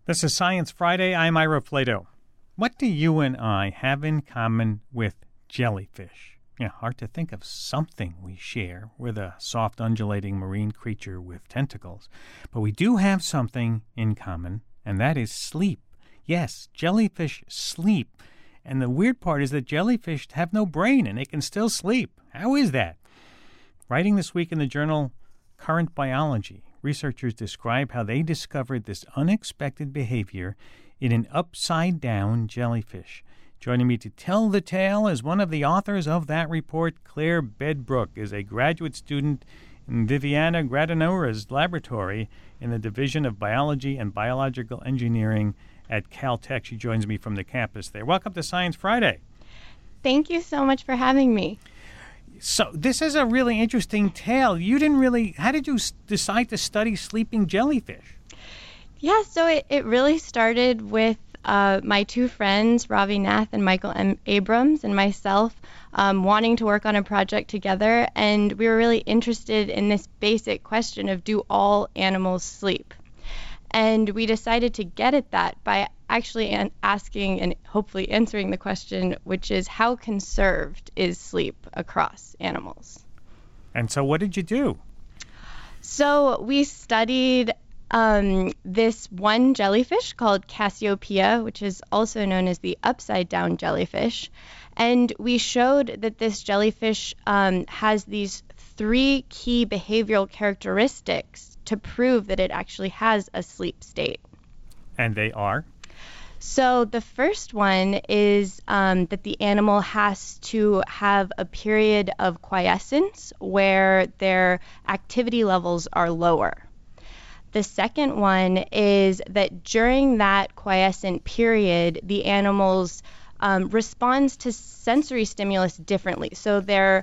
This is Science Friday. I'm Ira Flato. What do you and I have in common with jellyfish? Hard to think of something we share. We're the soft, undulating marine creature with tentacles. But we do have something in common, and that is sleep. Yes, jellyfish sleep. And the weird part is that jellyfish have no brain, and they can still sleep. How is that? Writing this week in the journal Current Biology, researchers describe how they discovered this unexpected behavior in an upside-down jellyfish. Joining me to tell the tale is one of the authors of that report. Claire Bedbrook is a graduate student in Viviana Gradinora's laboratory in the Division of Biology and Biological Engineering at Caltech. She joins me from the campus there. Welcome to Science Friday. Thank you so much for having me. So this is a really interesting tale. How did you decide to study sleeping jellyfish? Yeah, so it really started with my two friends, Ravi Nath and Michael M. Abrams, and myself wanting to work on a project together. And we were really interested in this basic question of, do all animals sleep? And we decided to get at that by actually asking and hopefully answering the question, which is, how conserved is sleep across animals? And so what did you do? So we studied this one jellyfish called Cassiopeia, which is also known as the upside-down jellyfish. And we showed that this jellyfish has these three key behavioral characteristics to prove that it actually has a sleep state. And they are? So the first one is that the animal has to have a period of quiescence where their activity levels are lower. The second one is that during that quiescent period, the animals responds to sensory stimulus differently. So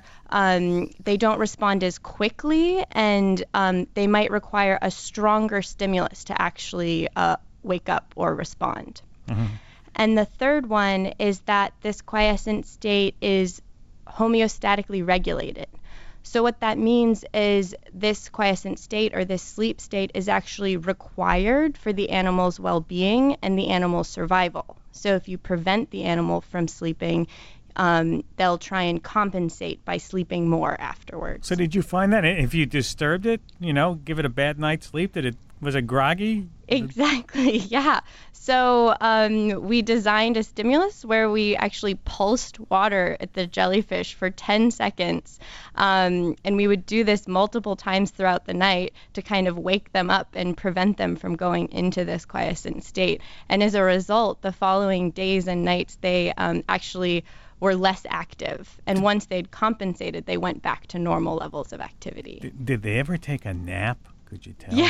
they don't respond as quickly, and they might require a stronger stimulus to actually wake up or respond. Mm-hmm. And the third one is that this quiescent state is homeostatically regulated. So what that means is this quiescent state or this sleep state is actually required for the animal's well-being and the animal's survival. So if you prevent the animal from sleeping, they'll try and compensate by sleeping more afterwards. So did you find that if you disturbed it, give it a bad night's sleep, was it groggy? Exactly, yeah. So we designed a stimulus where we actually pulsed water at the jellyfish for 10 seconds. And we would do this multiple times throughout the night to kind of wake them up and prevent them from going into this quiescent state. And as a result, the following days and nights, they actually were less active. And once they'd compensated, they went back to normal levels of activity. Did they ever take a nap? Could you tell?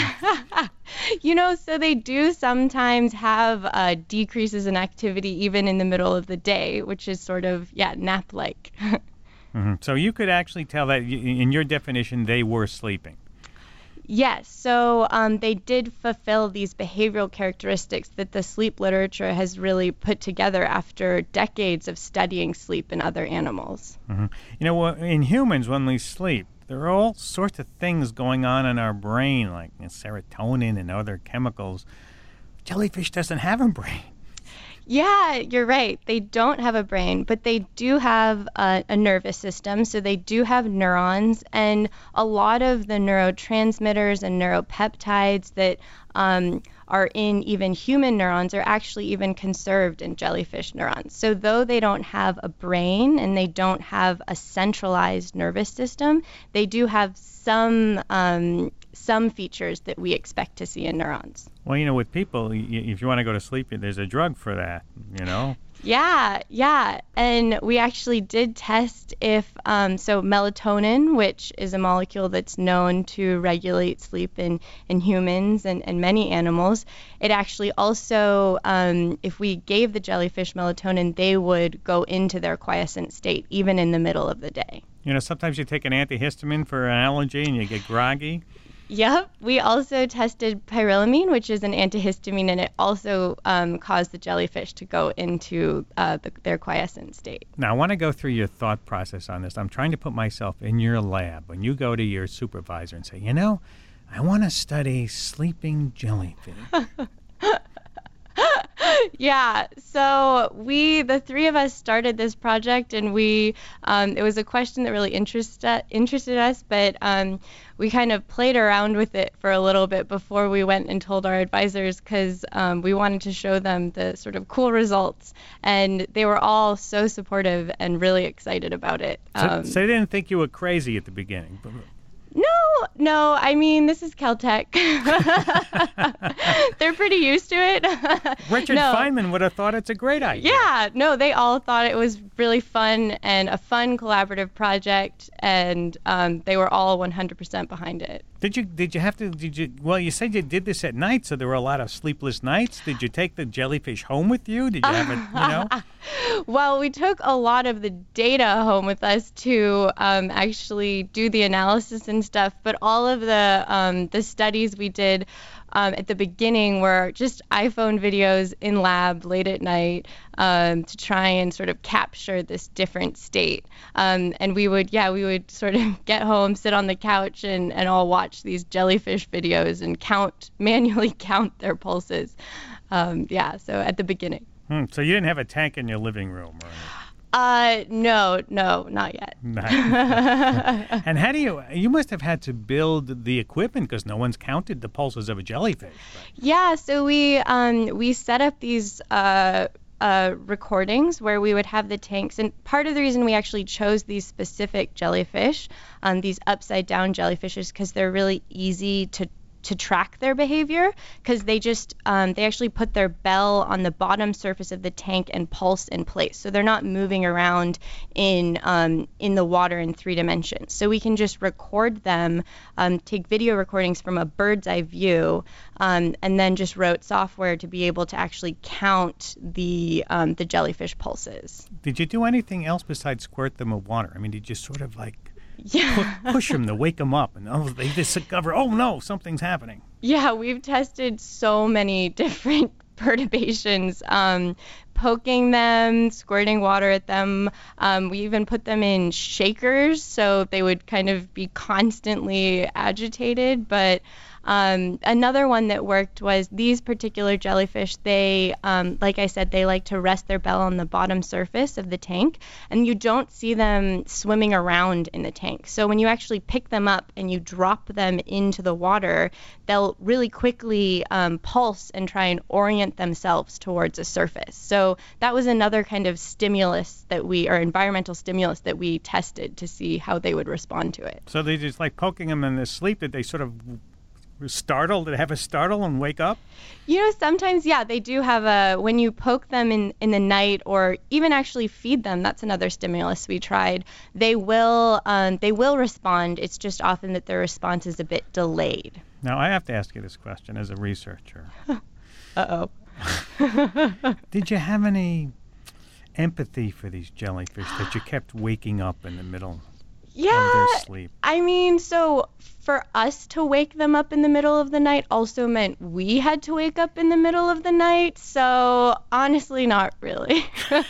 Yeah. So they do sometimes have decreases in activity even in the middle of the day, which is sort of, nap-like. Mm-hmm. So you could actually tell that, in your definition, they were sleeping. Yes. So they did fulfill these behavioral characteristics that the sleep literature has really put together after decades of studying sleep in other animals. Mm-hmm. In humans, when we sleep, there are all sorts of things going on in our brain, like serotonin and other chemicals. Jellyfish doesn't have a brain. Yeah, you're right. They don't have a brain, but they do have a nervous system. So they do have neurons, and a lot of the neurotransmitters and neuropeptides that are in even human neurons are actually even conserved in jellyfish neurons. So though they don't have a brain and they don't have a centralized nervous system, they do have some features that we expect to see in neurons. Well, with people, if you want to go to sleep, there's a drug for that, Yeah. And we actually did test if, so melatonin, which is a molecule that's known to regulate sleep in humans and many animals, it actually also, if we gave the jellyfish melatonin, they would go into their quiescent state, even in the middle of the day. Sometimes you take an antihistamine for an allergy and you get groggy. Yep. We also tested pyrilamine, which is an antihistamine, and it also caused the jellyfish to go into their quiescent state. Now, I want to go through your thought process on this. I'm trying to put myself in your lab. When you go to your supervisor and say, I want to study sleeping jellyfish. Yeah, so the three of us started this project, and it was a question that really interested us, but we kind of played around with it for a little bit before we went and told our advisors, because we wanted to show them the sort of cool results, and they were all so supportive and really excited about it. So they didn't think you were crazy at the beginning. No, I mean, this is Caltech. They're pretty used to it. Richard Feynman would have thought it's a great idea. Yeah, no, they all thought it was really fun and a fun collaborative project, and they were all 100% behind it. Well, you said you did this at night, so there were a lot of sleepless nights. Did you take the jellyfish home with you? Did you have it, Well, we took a lot of the data home with us to actually do the analysis and stuff, but all of the studies we did at the beginning were just iPhone videos in lab late at night to try and sort of capture this different state. And we would sort of get home, sit on the couch, and all watch these jellyfish videos and manually count their pulses. So at the beginning. So you didn't have a tank in your living room or anything? No, not yet. And how you must have had to build the equipment because no one's counted the pulses of a jellyfish. Right? Yeah, so we set up these recordings where we would have the tanks, and part of the reason we actually chose these specific jellyfish, these upside down jellyfishes, because they're really easy to track their behavior, because they actually put their bell on the bottom surface of the tank and pulse in place, so they're not moving around in the water in 3 dimensions. So we can just record them, take video recordings from a bird's eye view, and then just wrote software to be able to actually count the jellyfish pulses. Did you do anything else besides squirt them with water? I mean, did you sort of Yeah. push them to wake them up, and they discover, oh no, something's happening? Yeah, we've tested so many different perturbations, poking them, squirting water at them. We even put them in shakers so they would kind of be constantly agitated. But another one that worked was these particular jellyfish. They, like I said, they like to rest their bell on the bottom surface of the tank, and you don't see them swimming around in the tank. So when you actually pick them up and you drop them into the water, they'll really quickly pulse and try and orient themselves towards a surface. So that was another kind of environmental stimulus that we tested to see how they would respond to it. So they just poking them in their sleep, did they sort of startle? Did they have a startle and wake up? Sometimes, yeah, they do have when you poke them in the night, or even actually feed them, that's another stimulus we tried, they will respond. It's just often that their response is a bit delayed. Now, I have to ask you this question as a researcher. Uh-oh. Did you have any empathy for these jellyfish that you kept waking up in the middle of their sleep? I mean, so for us to wake them up in the middle of the night also meant we had to wake up in the middle of the night. So honestly, not really.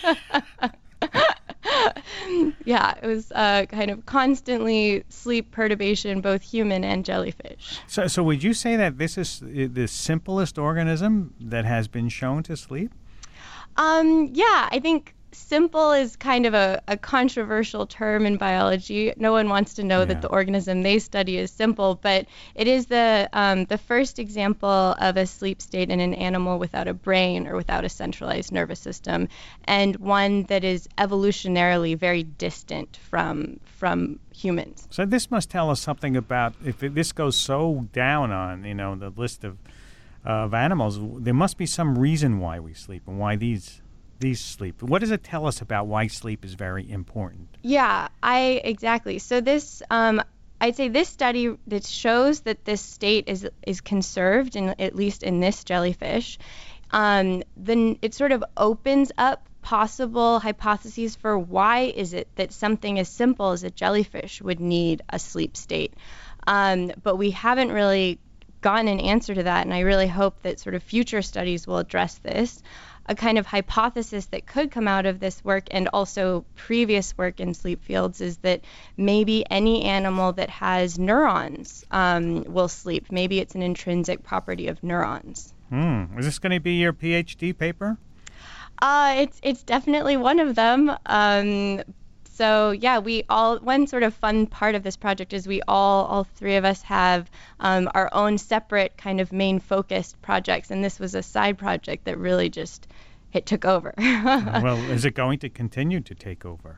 Yeah, it was kind of constantly sleep perturbation, both human and jellyfish. So would you say that this is the simplest organism that has been shown to sleep? Yeah, I think simple is kind of a controversial term in biology. No one wants to know that the organism they study is simple, but it is the first example of a sleep state in an animal without a brain or without a centralized nervous system, and one that is evolutionarily very distant from humans. So this must tell us something about, if this goes so down on the list of animals, there must be some reason why we sleep and why these sleep. What does it tell us about why sleep is very important? Yeah, exactly. So this, I'd say this study that shows that this state is conserved, at least in this jellyfish, then it sort of opens up possible hypotheses for why is it that something as simple as a jellyfish would need a sleep state. But we haven't really gotten an answer to that, and I really hope that sort of future studies will address this. A kind of hypothesis that could come out of this work and also previous work in sleep fields is that maybe any animal that has neurons will sleep. Maybe it's an intrinsic property of neurons. Is this going to be your PhD paper? It's definitely one of them. So yeah, one sort of fun part of this project is we all three of us have our own separate kind of main focused projects, and this was a side project that really just took over. Well, is it going to continue to take over?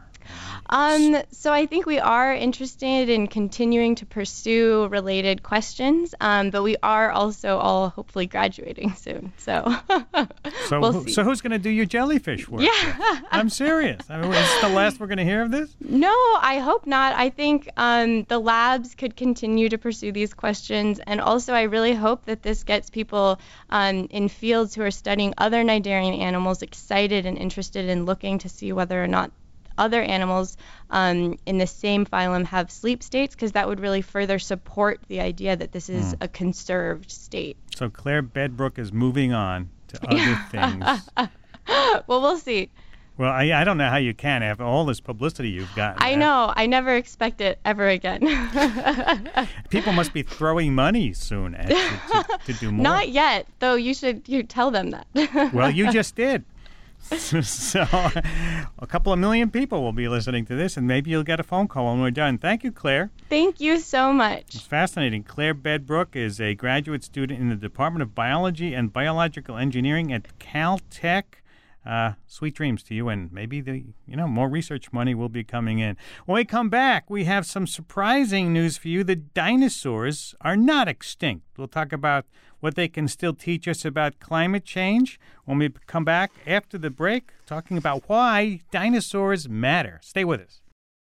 So I think we are interested in continuing to pursue related questions, but we are also all hopefully graduating soon. So we'll see. So who's going to do your jellyfish work? Yeah. I'm serious. I mean, is this the last we're going to hear of this? No, I hope not. I think the labs could continue to pursue these questions, and also I really hope that this gets people in fields who are studying other cnidarian animals excited and interested in looking to see whether or not other animals in the same phylum have sleep states, because that would really further support the idea that this is a conserved state. So Claire Bedbrook is moving on to other things. Well, we'll see. Well, I don't know how you can after all this publicity you've gotten. I know. I never expect it ever again. People must be throwing money soon at you to do more. Not yet, though. You tell them that. Well, you just did. So a couple of million people will be listening to this, and maybe you'll get a phone call when we're done. Thank you, Claire. Thank you so much. It's fascinating. Claire Bedbrook is a graduate student in the Department of Biology and Biological Engineering at Caltech. Sweet dreams to you, and maybe more research money will be coming in. When we come back, we have some surprising news for you. The dinosaurs are not extinct. We'll talk about what they can still teach us about climate change when we come back after the break, talking about why dinosaurs matter. Stay with us.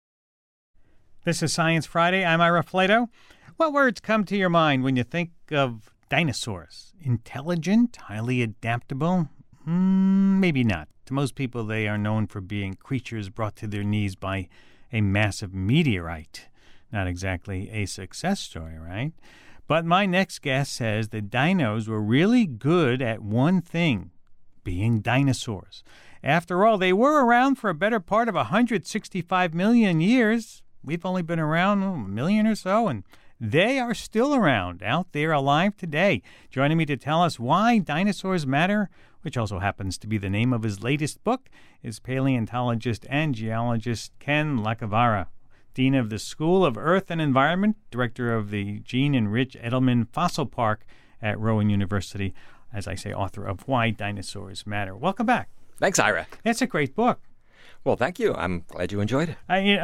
This is Science Friday. I'm Ira Flato. What words come to your mind when you think of dinosaurs? Intelligent, highly adaptable? Maybe not. To most people, they are known for being creatures brought to their knees by a massive meteorite. Not exactly a success story, right? But my next guest says the dinos were really good at one thing, being dinosaurs. After all, they were around for a better part of 165 million years. We've only been around a million or so, and they are still around, out there alive today. Joining me to tell us why dinosaurs matter, which also happens to be the name of his latest book, is paleontologist and geologist Ken Lacavara, Dean of the School of Earth and Environment, Director of the Gene and Rich Edelman Fossil Park at Rowan University, as I say, author of Why Dinosaurs Matter. Welcome back. Thanks, Ira. That's a great book. Well, thank you. I'm glad you enjoyed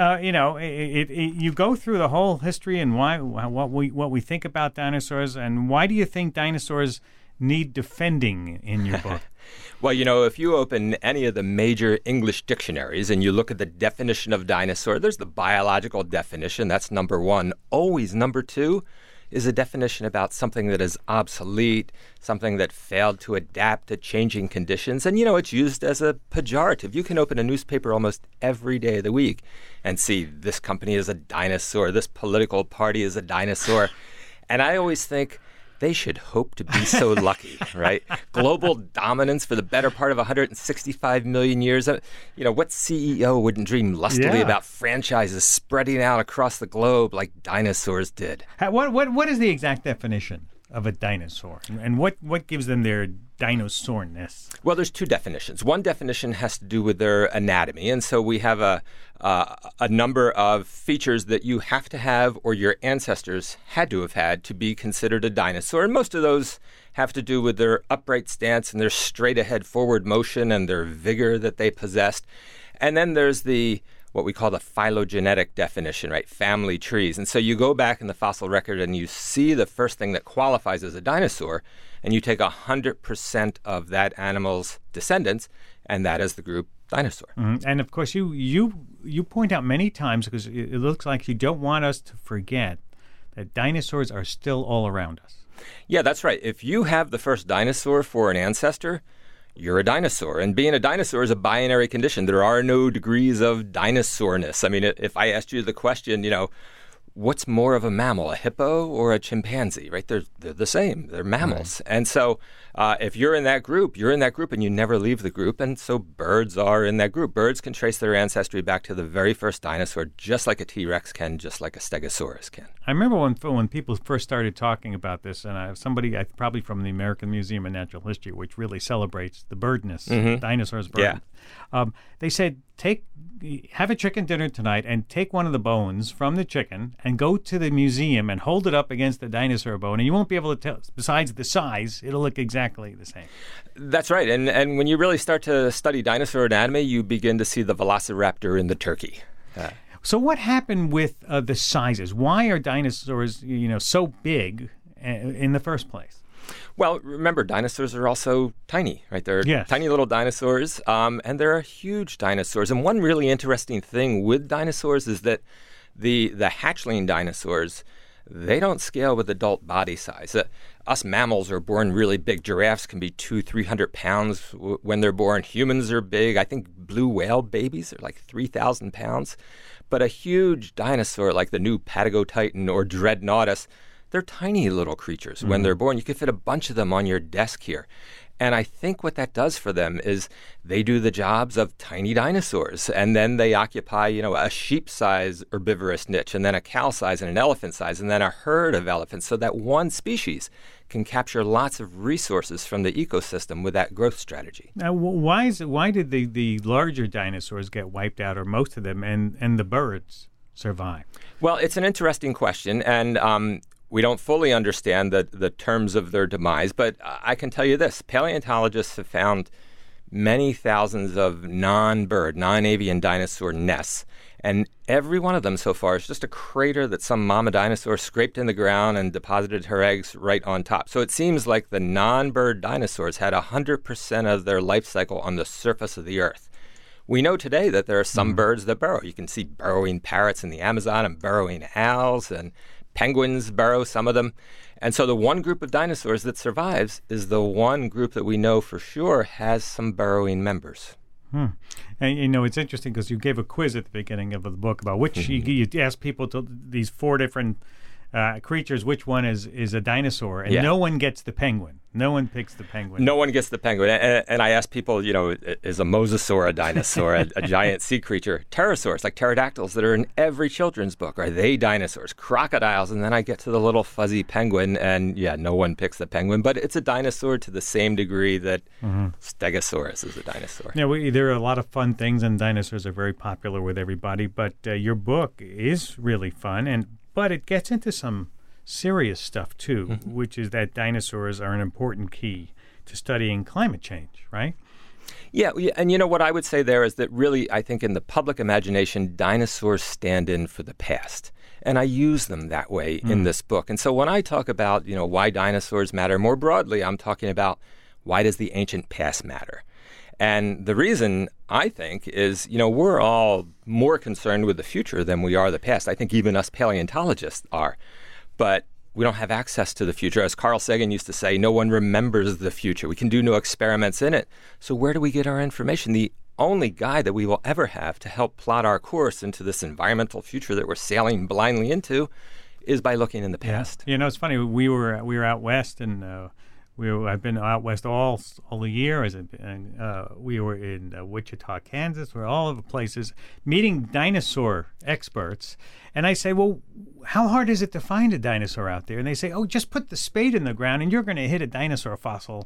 it. You go through the whole history and what we think about dinosaurs, and why do you think dinosaurs need defending in your book? Well, if you open any of the major English dictionaries and you look at the definition of dinosaur, there's the biological definition. That's number one. Always number two is a definition about something that is obsolete, something that failed to adapt to changing conditions. And, it's used as a pejorative. You can open a newspaper almost every day of the week and see this company is a dinosaur, this political party is a dinosaur. And I always think they should hope to be so lucky, right? Global dominance for the better part of 165 million years. What CEO wouldn't dream lustily about franchises spreading out across the globe like dinosaurs did? What is the exact definition of a dinosaur, and what gives them their dinosaurness? Well, there's two definitions. One definition has to do with their anatomy, and so we have a number of features that you have to have or your ancestors had to have had to be considered a dinosaur, and most of those have to do with their upright stance and their straight-ahead forward motion and their vigor that they possessed. And then there's what we call the phylogenetic definition, right? Family trees. And so you go back in the fossil record and you see the first thing that qualifies as a dinosaur, and you take 100% of that animal's descendants, and that is the group dinosaur. Mm-hmm. And of course, you point out many times, because it looks like you don't want us to forget that dinosaurs are still all around us. Yeah, that's right. If you have the first dinosaur for an ancestor, you're a dinosaur. And being a dinosaur is a binary condition. There are no degrees of dinosaurness. I mean, if I asked you the question, what's more of a mammal, a hippo or a chimpanzee, right? They're the same. They're mammals. Right. And so if you're in that group, and you never leave the group. And so birds are in that group. Birds can trace their ancestry back to the very first dinosaur, just like a T-Rex can, just like a Stegosaurus can. I remember when people first started talking about this, and somebody, probably from the American Museum of Natural History, which really celebrates the birdness, dinosaurs' bird. Yeah. They said, have a chicken dinner tonight and take one of the bones from the chicken and go to the museum and hold it up against the dinosaur bone, and you won't be able to tell. Besides the size, it'll look exactly the same. That's right. And when you really start to study dinosaur anatomy, you begin to see the velociraptor in the turkey. So what happened with the sizes? Why are dinosaurs, so big in the first place? Well, remember, dinosaurs are also tiny, right? They're Yes. tiny little dinosaurs, and they're huge dinosaurs. And one really interesting thing with dinosaurs is that the hatchling dinosaurs, they don't scale with adult body size. Us mammals are born really big. Giraffes can be 200-300 pounds when they're born. Humans are big. I think blue whale babies are like 3,000 pounds. But a huge dinosaur like the new Patagotitan or Dreadnoughtus, they're tiny little creatures when they're born. You could fit a bunch of them on your desk here. And I think what that does for them is they do the jobs of tiny dinosaurs, and then they occupy, a sheep-size herbivorous niche, and then a cow-size and an elephant-size, and then a herd of elephants, so that one species can capture lots of resources from the ecosystem with that growth strategy. Now, why did the larger dinosaurs get wiped out, or most of them, and the birds survive? Well, it's an interesting question, and we don't fully understand the terms of their demise, but I can tell you this. Paleontologists have found many thousands of non-bird, non-avian dinosaur nests, and every one of them so far is just a crater that some mama dinosaur scraped in the ground and deposited her eggs right on top. So it seems like the non-bird dinosaurs had 100% of their life cycle on the surface of the Earth. We know today that there are some birds that burrow. You can see burrowing parrots in the Amazon and burrowing owls, and penguins burrow, some of them. And so the one group of dinosaurs that survives is the one group that we know for sure has some burrowing members. And it's interesting because you gave a quiz at the beginning of the book about which you asked people to these four different creatures, which one is a dinosaur, and no one gets the penguin. No one picks the penguin. No one gets the penguin. And I asked people, is a mosasaur a dinosaur, a giant sea creature? Pterosaurs, like pterodactyls that are in every children's book, are they dinosaurs? Crocodiles, and then I get to the little fuzzy penguin, and no one picks the penguin, but it's a dinosaur to the same degree that Stegosaurus is a dinosaur. There are a lot of fun things, and dinosaurs are very popular with everybody, but your book is really fun, but it gets into some serious stuff, too, which is that dinosaurs are an important key to studying climate change, right? Yeah, and what I would say there is that really, I think in the public imagination, dinosaurs stand in for the past. And I use them that way in this book. And so when I talk about, why dinosaurs matter more broadly, I'm talking about why does the ancient past matter? And the reason, I think, is, we're all more concerned with the future than we are the past. I think even us paleontologists are. But we don't have access to the future. As Carl Sagan used to say, no one remembers the future. We can do no experiments in it. So where do we get our information? The only guide that we will ever have to help plot our course into this environmental future that we're sailing blindly into is by looking in the past. Yeah. It's funny. We were out west, and I've been out west all the year. We were in Wichita, Kansas. We're all over places meeting dinosaur experts. And I say, well, how hard is it to find a dinosaur out there? And they say, just put the spade in the ground and you're going to hit a dinosaur fossil.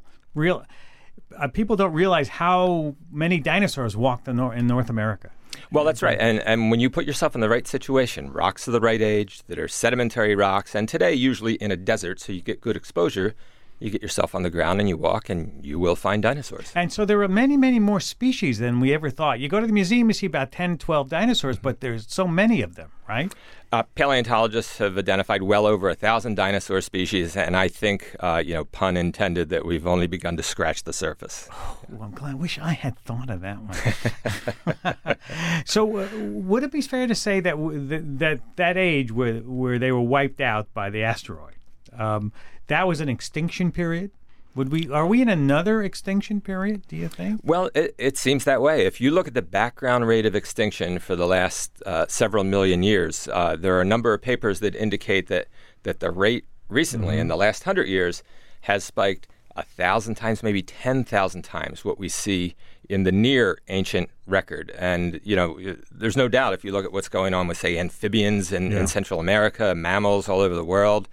People don't realize how many dinosaurs walked in North America. Well, that's right. And when you put yourself in the right situation, rocks of the right age that are sedimentary rocks, and today usually in a desert so you get good exposure, you get yourself on the ground and you walk and you will find dinosaurs. And so there are many, many more species than we ever thought. You go to the museum, you see about 10, 12 dinosaurs, but there's so many of them, right? Paleontologists have identified well over 1,000 dinosaur species, and I think, pun intended, that we've only begun to scratch the surface. I'm glad. I wish I had thought of that one. So would it be fair to say that that age where they were wiped out by the asteroid, that was an extinction period? Are we in another extinction period, do you think? Well, it seems that way. If you look at the background rate of extinction for the last several million years, there are a number of papers that indicate that the rate recently in the last 100 years has spiked 1,000 times, maybe 10,000 times what we see in the near ancient record. And, there's no doubt if you look at what's going on with, say, amphibians in Central America, mammals all over the world,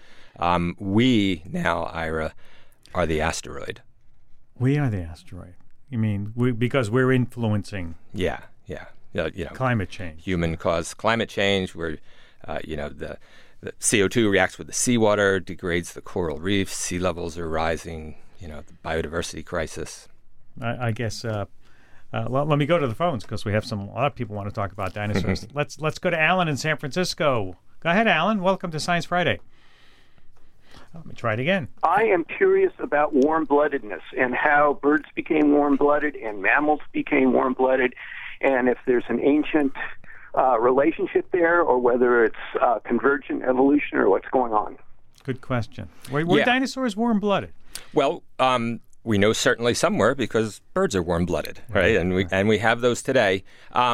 we now, Ira, are the asteroid. We are the asteroid. You mean because we're influencing climate change? Human-caused climate change. We're, the CO2 reacts with the seawater, degrades the coral reefs, sea levels are rising, the biodiversity crisis. I guess, let me go to the phones because we have a lot of people want to talk about dinosaurs. Let's go to Alan in San Francisco. Go ahead, Alan. Welcome to Science Friday. Let me try it again. I am curious about warm-bloodedness and how birds became warm-blooded and mammals became warm-blooded, and if there's an ancient relationship there, or whether it's convergent evolution, or what's going on. Good question. Were dinosaurs warm-blooded? Well, we know certainly some were because birds are warm-blooded, right? And we have those today.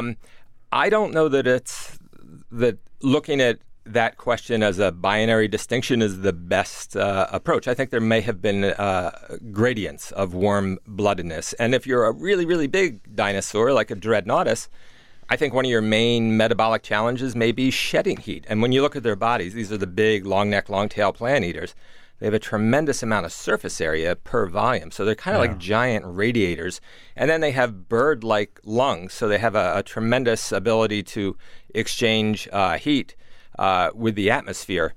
I don't know that looking at that question as a binary distinction is the best approach. I think there may have been gradients of warm-bloodedness. And if you're a really, really big dinosaur like a Dreadnoughtus, I think one of your main metabolic challenges may be shedding heat. And when you look at their bodies, these are the big, long-neck, long-tail plant eaters. They have a tremendous amount of surface area per volume. So they're kind of like giant radiators. And then they have bird-like lungs. So they have a tremendous ability to exchange heat with the atmosphere.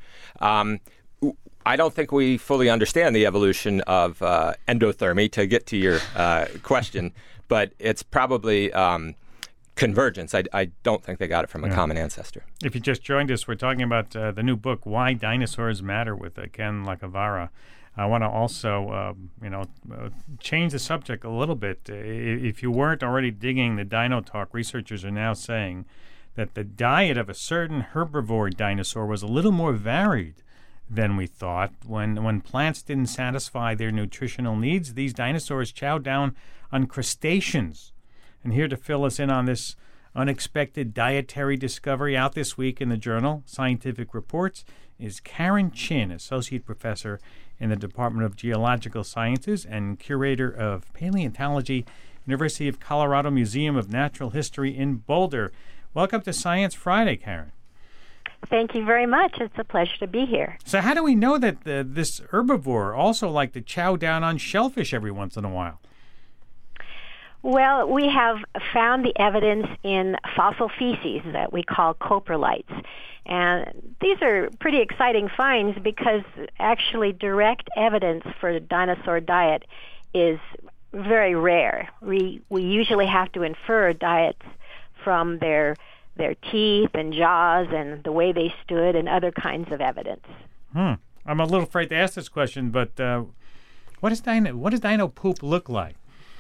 I don't think we fully understand the evolution of endothermy, to get to your question, but it's probably convergence. I don't think they got it from a common ancestor. If you just joined us, we're talking about the new book, Why Dinosaurs Matter, with Ken Lacavara. I want to also, change the subject a little bit. If you weren't already digging the Dino Talk, researchers are now saying that the diet of a certain herbivore dinosaur was a little more varied than we thought. When plants didn't satisfy their nutritional needs, these dinosaurs chowed down on crustaceans. And here to fill us in on this unexpected dietary discovery out this week in the journal Scientific Reports is Karen Chin, Associate Professor in the Department of Geological Sciences and Curator of Paleontology, University of Colorado Museum of Natural History in Boulder. Welcome to Science Friday, Karen. Thank you very much. It's a pleasure to be here. So how do we know that this herbivore also liked to chow down on shellfish every once in a while? Well, we have found the evidence in fossil feces that we call coprolites. And these are pretty exciting finds because actually direct evidence for the dinosaur diet is very rare. We usually have to infer diets from their teeth and jaws and the way they stood and other kinds of evidence. I'm a little afraid to ask this question, but what does dino poop look like?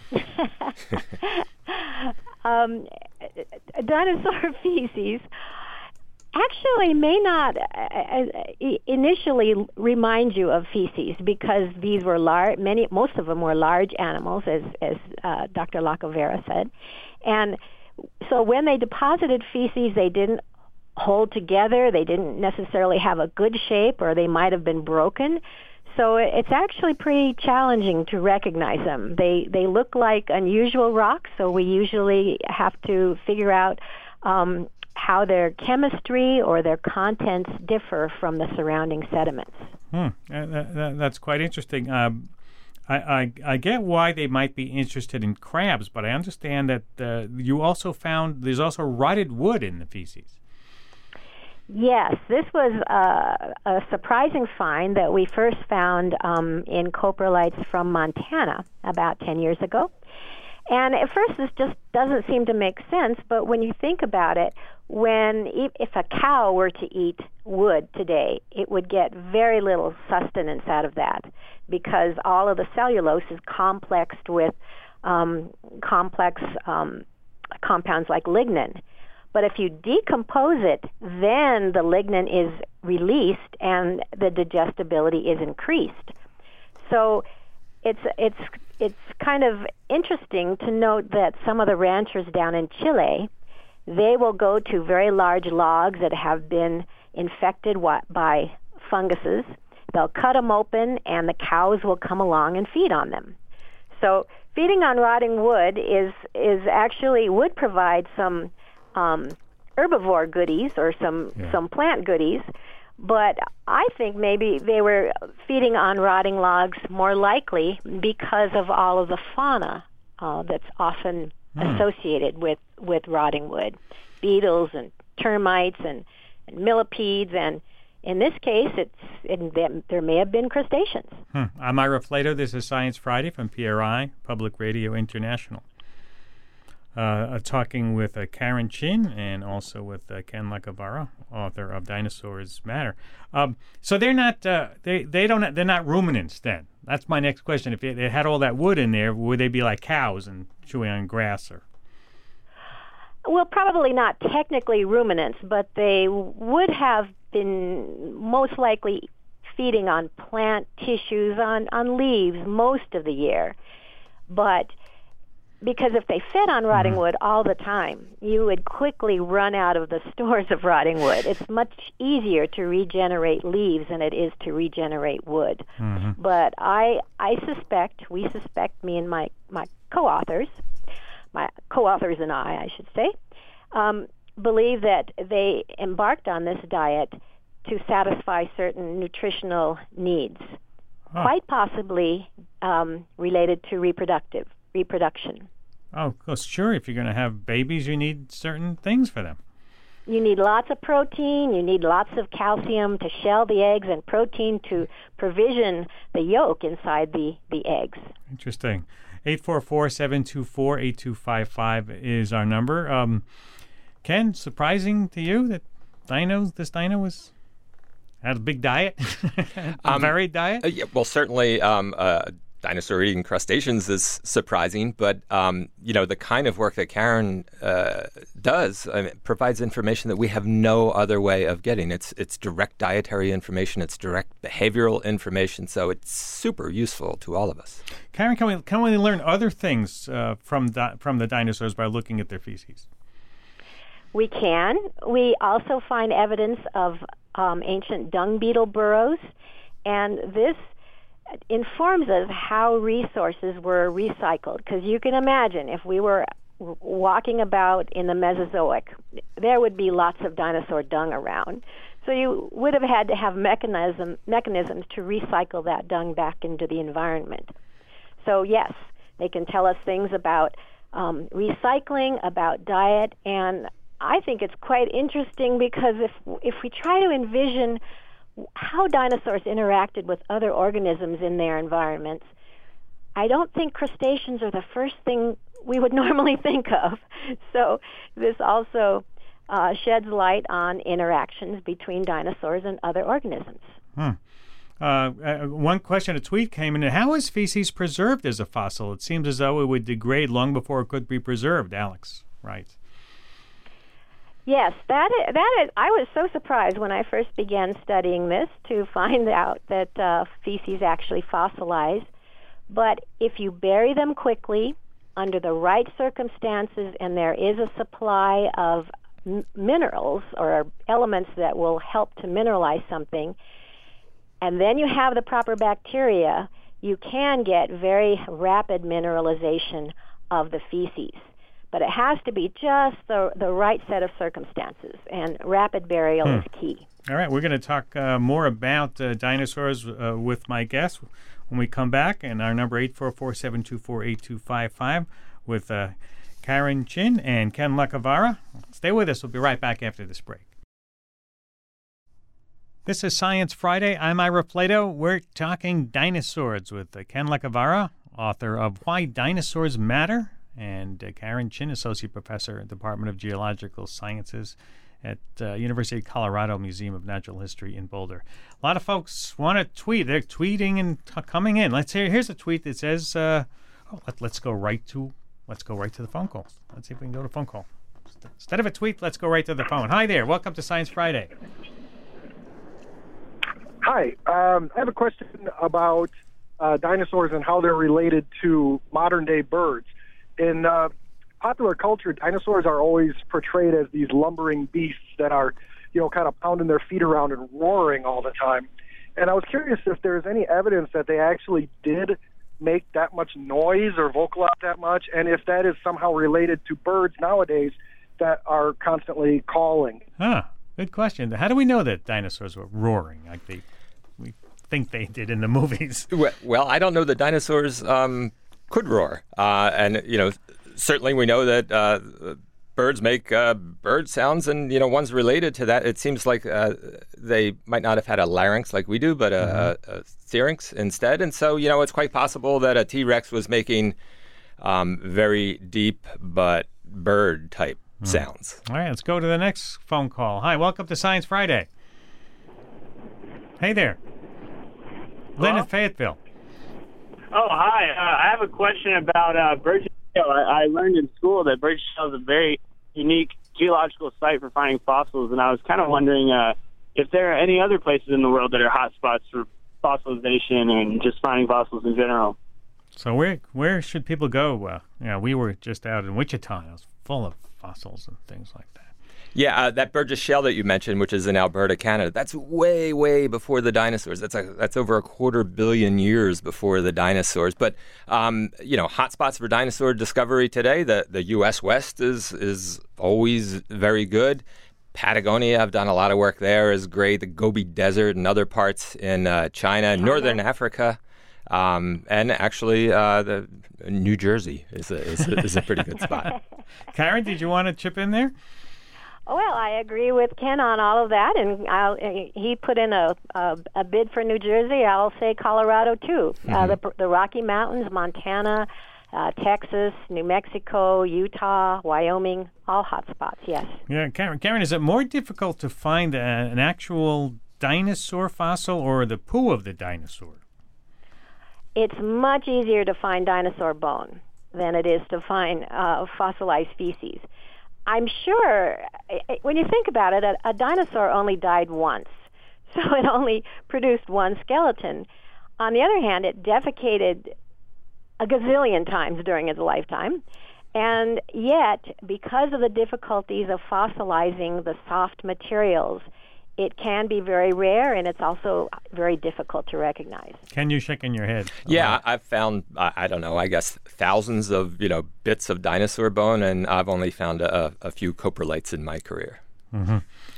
Dinosaur feces actually may not initially remind you of feces because these were most of them were large animals, as Dr. Lacavara said, and so when they deposited feces, they didn't hold together. They didn't necessarily have a good shape, or they might have been broken. So it's actually pretty challenging to recognize them. They look like unusual rocks, so we usually have to figure out how their chemistry or their contents differ from the surrounding sediments. That's quite interesting. I get why they might be interested in crabs, but I understand that you also found there's also rotted wood in the feces. Yes, this was a surprising find that we first found in coprolites from Montana about 10 years ago. And at first this just doesn't seem to make sense, but when you think about it, if a cow were to eat wood today, it would get very little sustenance out of that because all of the cellulose is complexed with complex compounds like lignin. But if you decompose it, then the lignin is released and the digestibility is increased. So it's kind of interesting to note that some of the ranchers down in Chile, they will go to very large logs that have been infected by funguses, they'll cut them open, and the cows will come along and feed on them. So feeding on rotting wood is actually would provide some herbivore goodies or some plant goodies, but I think maybe they were feeding on rotting logs more likely because of all of the fauna that's often associated with rotting wood, beetles and termites and millipedes, and in this case, there may have been crustaceans. I'm Ira Flato. This is Science Friday from PRI, Public Radio International. Talking with Karen Chin and also with Ken Lacavara, author of Dinosaurs Matter. So they're not they're not ruminants then. That's my next question. If they had all that wood in there, would they be like cows and chewing on grass? Or well, probably not technically ruminants, but they would have been most likely feeding on plant tissues, on leaves most of the year. But because if they fed on rotting wood all the time, you would quickly run out of the stores of rotting wood. It's much easier to regenerate leaves than it is to regenerate wood. But we suspect, me and my co-authors and I should say, believe that they embarked on this diet to satisfy certain nutritional needs, quite possibly related to reproduction. Oh, well, sure. If you're going to have babies, you need certain things for them. You need lots of protein. You need lots of calcium to shell the eggs, and protein to provision the yolk inside the eggs. Interesting. 844-724-8255 is our number. Ken, surprising to you that this dino had a big diet, a varied diet? Yeah, well, certainly dinosaur eating crustaceans is surprising, but the kind of work that Karen does provides information that we have no other way of getting. It's direct dietary information, it's direct behavioral information, so it's super useful to all of us. Karen, can we learn other things from the dinosaurs by looking at their feces? We can. We also find evidence of ancient dung beetle burrows, and this informs us how resources were recycled. Because you can imagine if we were walking about in the Mesozoic, there would be lots of dinosaur dung around. So you would have had to have mechanisms to recycle that dung back into the environment. So yes, they can tell us things about recycling, about diet, and I think it's quite interesting because if we try to envision how dinosaurs interacted with other organisms in their environments, I don't think crustaceans are the first thing we would normally think of. So this also sheds light on interactions between dinosaurs and other organisms. One question, a tweet came in. How is feces preserved as a fossil? It seems as though it would degrade long before it could be preserved. Alex, right. Yes, that is. I was so surprised when I first began studying this to find out that feces actually fossilize. But if you bury them quickly, under the right circumstances, and there is a supply of minerals or elements that will help to mineralize something, and then you have the proper bacteria, you can get very rapid mineralization of the feces. But it has to be just the right set of circumstances, and rapid burial is key. All right, we're going to talk more about dinosaurs with my guests when we come back, and our number 844-724-8255 with Karen Chin and Ken Lacavara. Stay with us. We'll be right back after this break. This is Science Friday. I'm Ira Flato. We're talking dinosaurs with Ken Lacavara, author of Why Dinosaurs Matter, and Karen Chin, Associate Professor at the Department of Geological Sciences at University of Colorado Museum of Natural History in Boulder. A lot of folks want to tweet. They're tweeting and coming in. Here's a tweet that says, let's go right to the phone call. Let's see if we can go to phone call. Instead of a tweet, let's go right to the phone. Hi there. Welcome to Science Friday. Hi. I have a question about dinosaurs and how they're related to modern-day birds. In popular culture, dinosaurs are always portrayed as these lumbering beasts that are, kind of pounding their feet around and roaring all the time. And I was curious if there's any evidence that they actually did make that much noise or vocalize that much, and if that is somehow related to birds nowadays that are constantly calling. Good question. How do we know that dinosaurs were roaring like we think they did in the movies? Well, I don't know that dinosaurs could roar. And, certainly we know that birds make bird sounds, and, one's related to that. It seems like they might not have had a larynx like we do, but a pharynx instead. And so, it's quite possible that a T-Rex was making very deep but bird-type sounds. All right, let's go to the next phone call. Hi, welcome to Science Friday. Hey there. Lynn in Fayetteville. Oh, hi. I have a question about Burgess Shale. I learned in school that Burgess Shale is a very unique geological site for finding fossils, and I was kind of wondering if there are any other places in the world that are hotspots for fossilization and just finding fossils in general. So where should people go? We were just out in Wichita. It was full of fossils and things like that. Yeah, that Burgess Shale that you mentioned, which is in Alberta, Canada, that's way, way before the dinosaurs. That's over 250 million years before the dinosaurs. But, hotspots for dinosaur discovery today, the U.S. West is always very good. Patagonia, I've done a lot of work there, is great. The Gobi Desert and other parts in China, Northern Africa. And actually, the New Jersey is a pretty good spot. Karen, did you want to chip in there? Well, I agree with Ken on all of that, and he put in a bid for New Jersey. I'll say Colorado too. The Rocky Mountains, Montana, Texas, New Mexico, Utah, Wyoming, all hot spots. Yes. Yeah, Karen, is it more difficult to find an actual dinosaur fossil or the poo of the dinosaur? It's much easier to find dinosaur bone than it is to find fossilized species. I'm sure, when you think about it, a dinosaur only died once, so it only produced one skeleton. On the other hand, it defecated a gazillion times during its lifetime, and yet, because of the difficulties of fossilizing the soft materials, it can be very rare, and it's also very difficult to recognize. Ken, you're shaking your head. Yeah, I've found, I don't know, I guess thousands of, bits of dinosaur bone, and I've only found a few coprolites in my career. Mm-hmm.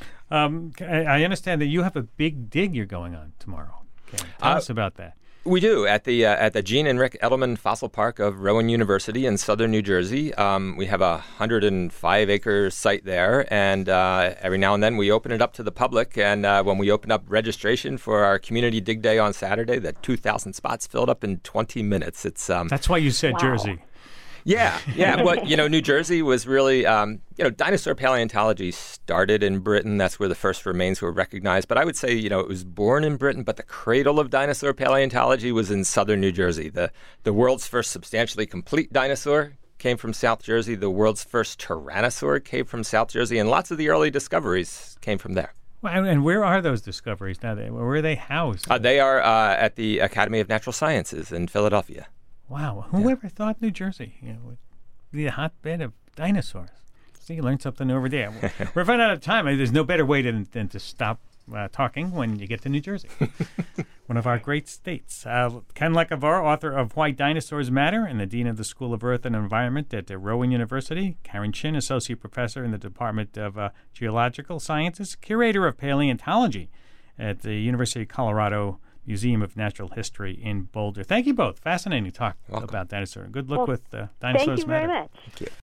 I understand that you have a big dig you're going on tomorrow. Ken, tell us about that. We do at the Gene and Rick Edelman Fossil Park of Rowan University in southern New Jersey. We have a 105-acre site there, and every now and then we open it up to the public. And when we open up registration for our Community Dig Day on Saturday, that 2,000 spots filled up in 20 minutes. It's that's why you said Jersey. Yeah. Well, New Jersey was really, dinosaur paleontology started in Britain. That's where the first remains were recognized. But I would say, it was born in Britain, but the cradle of dinosaur paleontology was in southern New Jersey. The world's first substantially complete dinosaur came from South Jersey. The world's first tyrannosaur came from South Jersey. And lots of the early discoveries came from there. Well, and where are those discoveries now? Where are they housed? They are at the Academy of Natural Sciences in Philadelphia. Wow, whoever thought New Jersey would be a hotbed of dinosaurs? See, you learned something over there. We're running out of time. There's no better way than to stop talking when you get to New Jersey, one of our great states. Ken Lekavar, author of Why Dinosaurs Matter and the Dean of the School of Earth and Environment at Rowan University. Karen Chin, Associate Professor in the Department of Geological Sciences, Curator of Paleontology at the University of Colorado Museum of Natural History in Boulder. Thank you both. Fascinating talk about dinosaurs. Good luck with Dinosaurs Matter. Thank you very much. Thank you.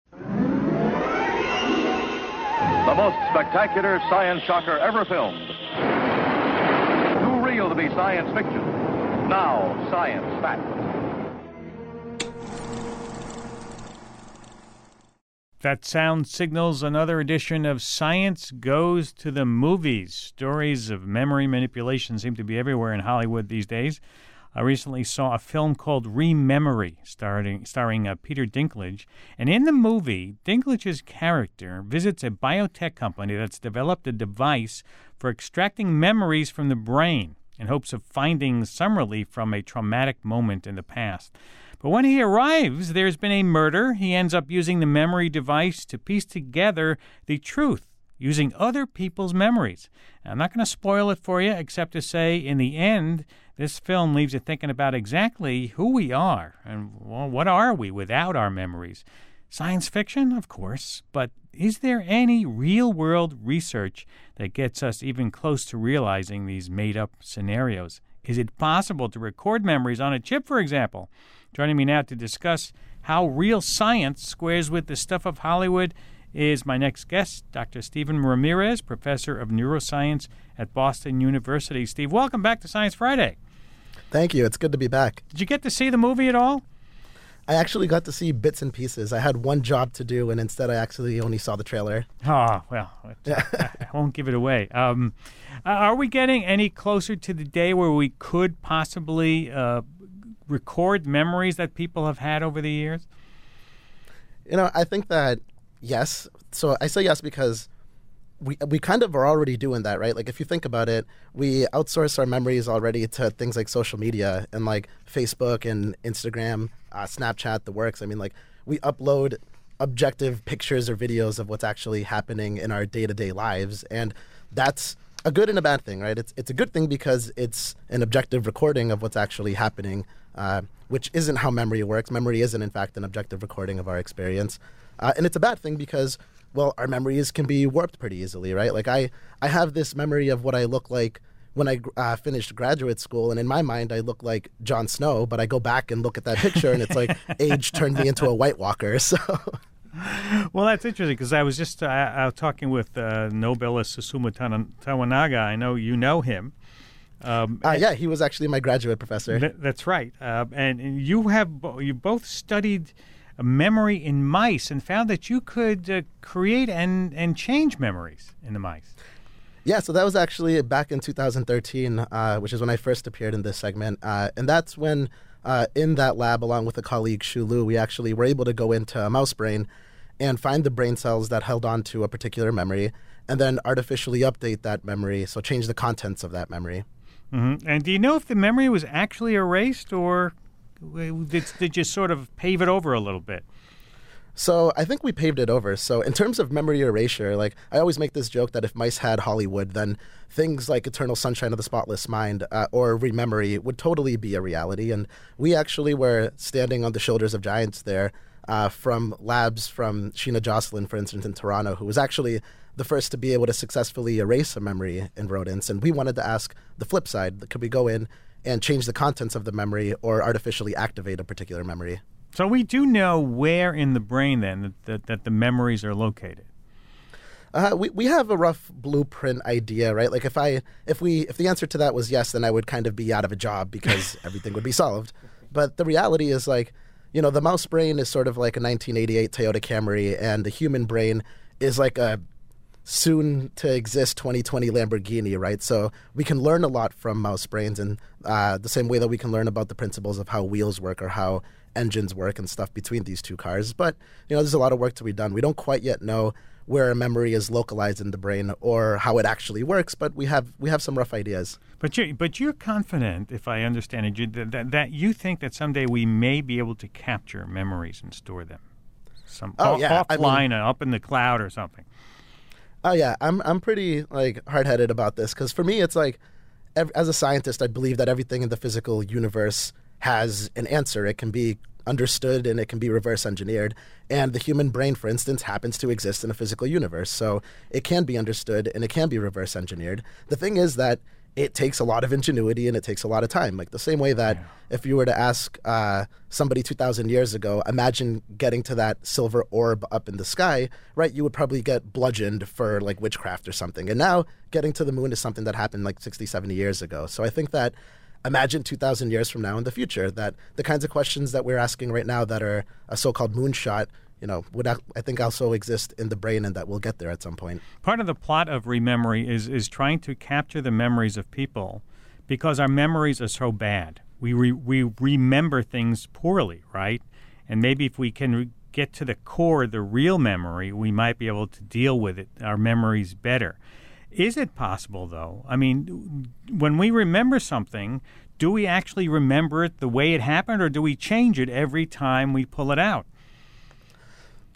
The most spectacular science shocker ever filmed. Too real to be science fiction. Now, science fact. That sound signals another edition of Science Goes to the Movies. Stories of memory manipulation seem to be everywhere in Hollywood these days. I recently saw a film called Rememory, starring Peter Dinklage. And in the movie, Dinklage's character visits a biotech company that's developed a device for extracting memories from the brain in hopes of finding some relief from a traumatic moment in the past. But when he arrives, there's been a murder. He ends up using the memory device to piece together the truth using other people's memories. Now, I'm not going to spoil it for you, except to say, in the end, this film leaves you thinking about exactly who we are and, well, what are we without our memories? Science fiction, of course, but is there any real-world research that gets us even close to realizing these made-up scenarios? Is it possible to record memories on a chip, for example? Joining me now to discuss how real science squares with the stuff of Hollywood is my next guest, Dr. Stephen Ramirez, professor of neuroscience at Boston University. Steve, welcome back to Science Friday. Thank you. It's good to be back. Did you get to see the movie at all? I actually got to see bits and pieces. I had one job to do, and instead I actually only saw the trailer. Oh, well, I won't give it away. Are we getting any closer to the day where we could possibly record memories that people have had over the years? I think that yes. So I say yes because we kind of are already doing that, right? Like if you think about it, we outsource our memories already to things like social media and like Facebook and Instagram, Snapchat, the works. I mean, like we upload objective pictures or videos of what's actually happening in our day-to-day lives, and that's a good and a bad thing, right? It's a good thing because it's an objective recording of what's actually happening, which isn't how memory works. Memory isn't, in fact, an objective recording of our experience. And it's a bad thing because, well, our memories can be warped pretty easily, right? Like I have this memory of what I look like when I finished graduate school, and in my mind, I look like Jon Snow, but I go back and look at that picture, and it's like age turned me into a White Walker, so... Well, that's interesting because I was just talking with Nobelist Susumu Tawanaga. I know you know him. Yeah, he was actually my graduate professor. That's right. And you both studied memory in mice and found that you could create and change memories in the mice. Yeah, so that was actually back in 2013, which is when I first appeared in this segment. And that's when, in that lab, along with a colleague, Shu Lu, we actually were able to go into a mouse brain and find the brain cells that held on to a particular memory and then artificially update that memory, so change the contents of that memory. Mm-hmm. And do you know if the memory was actually erased or did you sort of pave it over a little bit? So I think we paved it over. So in terms of memory erasure, like I always make this joke that if mice had Hollywood, then things like Eternal Sunshine of the Spotless Mind or Rememory would totally be a reality. And we actually were standing on the shoulders of giants there from labs from Sheena Jocelyn, for instance, in Toronto, who was actually the first to be able to successfully erase a memory in rodents. And we wanted to ask the flip side, could we go in and change the contents of the memory or artificially activate a particular memory? So we do know where in the brain, then, that the memories are located. We have a rough blueprint idea, right? Like if the answer to that was yes, then I would kind of be out of a job because everything would be solved. But the reality is like, the mouse brain is sort of like a 1988 Toyota Camry, and the human brain is like a soon-to-exist 2020 Lamborghini, right? So we can learn a lot from mouse brains in the same way that we can learn about the principles of how wheels work or how engines work and stuff between these two cars. But, there's a lot of work to be done. We don't quite yet know where a memory is localized in the brain or how it actually works, but we have some rough ideas. But you're confident, if I understand it, that you think that someday we may be able to capture memories and store them offline, up in the cloud or something. Oh yeah, I'm pretty hard-headed about this because for me it's like, as a scientist, I believe that everything in the physical universe has an answer. It can be understood and it can be reverse engineered. And the human brain, for instance, happens to exist in a physical universe, so it can be understood and it can be reverse engineered. The thing is that it takes a lot of ingenuity and it takes a lot of time. Like the same way that if you were to ask somebody 2,000 years ago, imagine getting to that silver orb up in the sky, right? You would probably get bludgeoned for like witchcraft or something. And now getting to the moon is something that happened like 60, 70 years ago. So I think that imagine 2,000 years from now in the future, that the kinds of questions that we're asking right now that are a so-called moonshot, would I think also exist in the brain, and that we'll get there at some point. Part of the plot of Rememory is trying to capture the memories of people because our memories are so bad. We remember things poorly, right? And maybe if we can get to the core of the real memory, we might be able to deal with it, our memories better. Is it possible, though? I mean, when we remember something, do we actually remember it the way it happened, or do we change it every time we pull it out?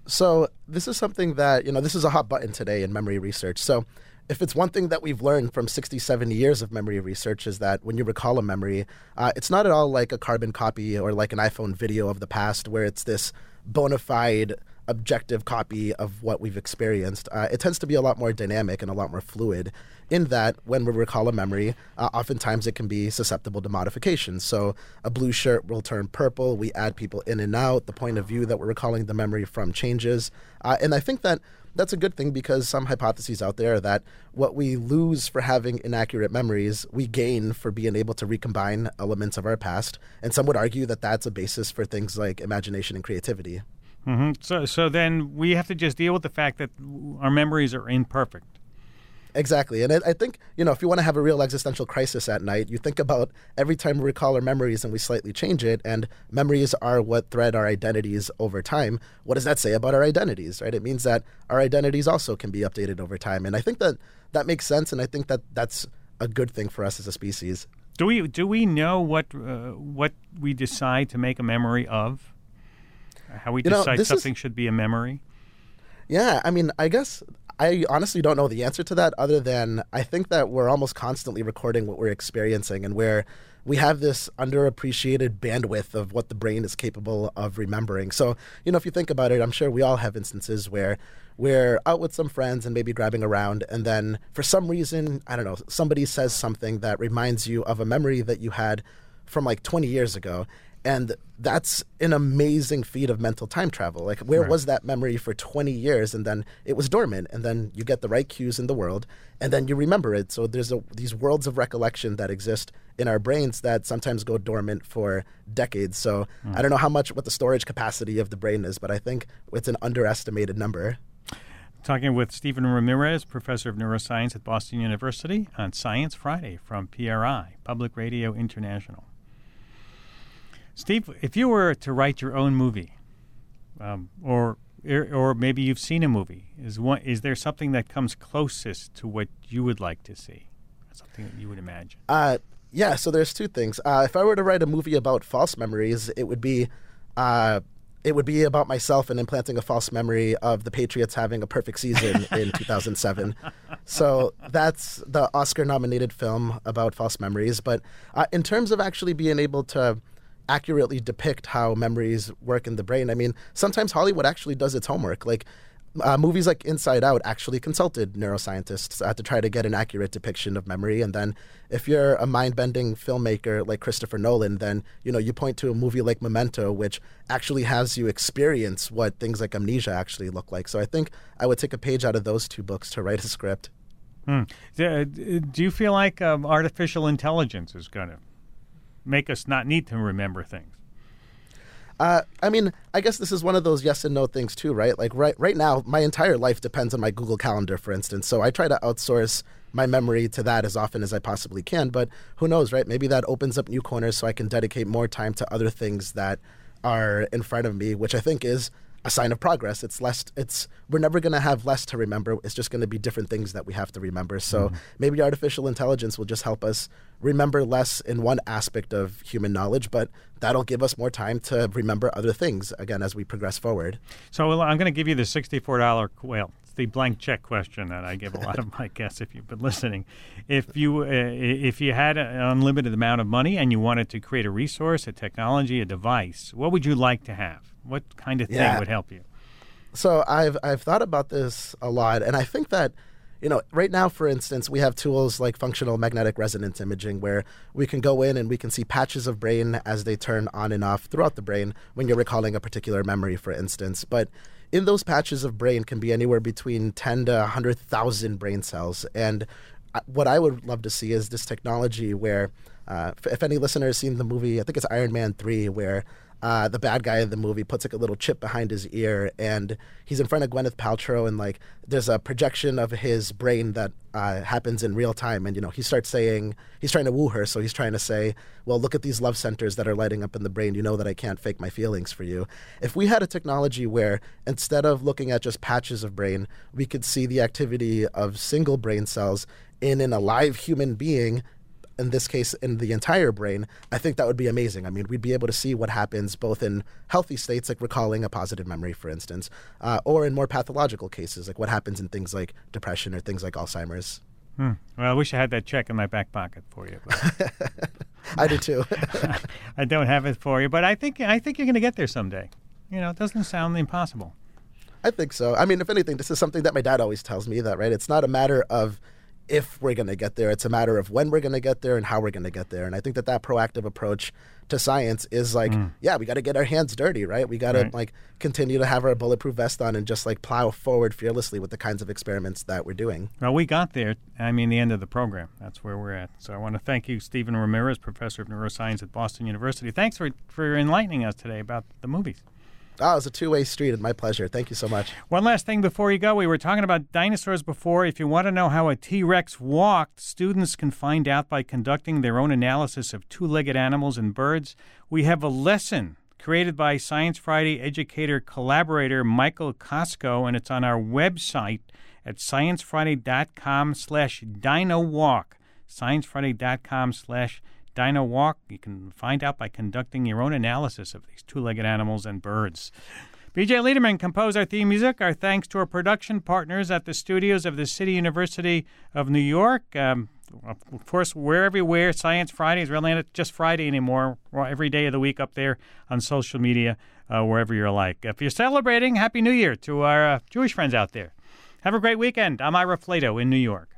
So this is something that, this is a hot button today in memory research. So if it's one thing that we've learned from 60, 70 years of memory research is that when you recall a memory, it's not at all like a carbon copy or like an iPhone video of the past where it's this bona fide objective copy of what we've experienced. It tends to be a lot more dynamic and a lot more fluid in that when we recall a memory, oftentimes it can be susceptible to modification. So a blue shirt will turn purple. We add people in and out. The point of view that we're recalling the memory from changes. And I think that that's a good thing because some hypotheses out there are that what we lose for having inaccurate memories, we gain for being able to recombine elements of our past. And some would argue that that's a basis for things like imagination and creativity. Mm-hmm. So then we have to just deal with the fact that our memories are imperfect. Exactly. And I think, if you want to have a real existential crisis at night, you think about every time we recall our memories and we slightly change it, and memories are what thread our identities over time. What does that say about our identities, right? It means that our identities also can be updated over time. And I think that makes sense, and I think that that's a good thing for us as a species. Do we know what we decide to make a memory of? How we decide something should be a memory? Yeah, I guess I honestly don't know the answer to that other than I think that we're almost constantly recording what we're experiencing and where we have this underappreciated bandwidth of what the brain is capable of remembering. So, if you think about it, I'm sure we all have instances where we're out with some friends and maybe grabbing around, and then for some reason, I don't know, somebody says something that reminds you of a memory that you had from like 20 years ago. And that's an amazing feat of mental time travel. Like, where was that memory for 20 years? And then it was dormant. And then you get the right cues in the world, and then you remember it. So there's these worlds of recollection that exist in our brains that sometimes go dormant for decades. So I don't know what the storage capacity of the brain is, but I think it's an underestimated number. Talking with Stephen Ramirez, professor of neuroscience at Boston University on Science Friday from PRI, Public Radio International. Steve, if you were to write your own movie, or maybe you've seen a movie, is there something that comes closest to what you would like to see, something that you would imagine? Yeah. So there's two things. If I were to write a movie about false memories, it would be about myself and implanting a false memory of the Patriots having a perfect season in 2007. So that's the Oscar-nominated film about false memories. But in terms of actually being able to accurately depict how memories work in the brain, sometimes Hollywood actually does its homework. Like movies like Inside Out actually consulted neuroscientists to try to get an accurate depiction of memory. And then if you're a mind-bending filmmaker like Christopher Nolan, then you point to a movie like Memento, which actually has you experience what things like amnesia actually look like. So I think I would take a page out of those two books to write a script. Do you feel like artificial intelligence is going to make us not need to remember things? I guess this is one of those yes and no things too, right? Like right now, my entire life depends on my Google Calendar, for instance. So I try to outsource my memory to that as often as I possibly can. But who knows, right? Maybe that opens up new corners so I can dedicate more time to other things that are in front of me, which I think is a sign of progress. We're never going to have less to remember. It's just going to be different things that we have to remember. So maybe artificial intelligence will just help us remember less in one aspect of human knowledge, but that'll give us more time to remember other things, again, as we progress forward. So I'm going to give you the $64, it's the blank check question that I give a lot of my guests if you've been listening. If you had an unlimited amount of money and you wanted to create a resource, a technology, a device, what would you like to have? What kind of thing would help you? So I've thought about this a lot, and I think that right now, for instance, we have tools like functional magnetic resonance imaging where we can go in and we can see patches of brain as they turn on and off throughout the brain when you're recalling a particular memory, for instance. But in those patches of brain can be anywhere between 10 to 100,000 brain cells. And what I would love to see is this technology where, if any listener has seen the movie, I think it's Iron Man 3, where the bad guy in the movie puts like a little chip behind his ear, and he's in front of Gwyneth Paltrow, and like there's a projection of his brain that happens in real time, and he starts saying, he's trying to woo her, so he's trying to say, well, look at these love centers that are lighting up in the brain. You know that I can't fake my feelings for you. If we had a technology where instead of looking at just patches of brain, we could see the activity of single brain cells in an alive human being in this case, in the entire brain, I think that would be amazing. I mean, we'd be able to see what happens both in healthy states, like recalling a positive memory, for instance, or in more pathological cases, like what happens in things like depression or things like Alzheimer's. Well, I wish I had that check in my back pocket for you. I do too. I don't have it for you, but I think you're going to get there someday. You know, it doesn't sound impossible. I think so. I mean, if anything, this is something that my dad always tells me, that, right? It's not a matter of if we're going to get there. It's a matter of when we're going to get there and how we're going to get there. And I think that proactive approach to science is like, yeah, we got to get our hands dirty, right? We got to like continue to have our bulletproof vest on and just like plow forward fearlessly with the kinds of experiments that we're doing. Well, we got there. I mean, the end of the program. That's where we're at. So I want to thank you, Stephen Ramirez, professor of neuroscience at Boston University. Thanks for enlightening us today about the movies. Oh, it's a two-way street, and my pleasure. Thank you so much. One last thing before you go. We were talking about dinosaurs before. If you want to know how a T-Rex walked, students can find out by conducting their own analysis of two-legged animals and birds. We have a lesson created by Science Friday educator collaborator Michael Costco, and it's on our website at sciencefriday.com/dinowalk. sciencefriday.com/dinowalk. You can find out by conducting your own analysis of these two-legged animals and birds. B.J. Liederman composed our theme music. Our thanks to our production partners at the studios of the City University of New York. Of course, we're everywhere. Science Friday is really not just Friday anymore. We're every day of the week up there on social media, wherever you're like. If you're celebrating, Happy New Year to our Jewish friends out there. Have a great weekend. I'm Ira Flato in New York.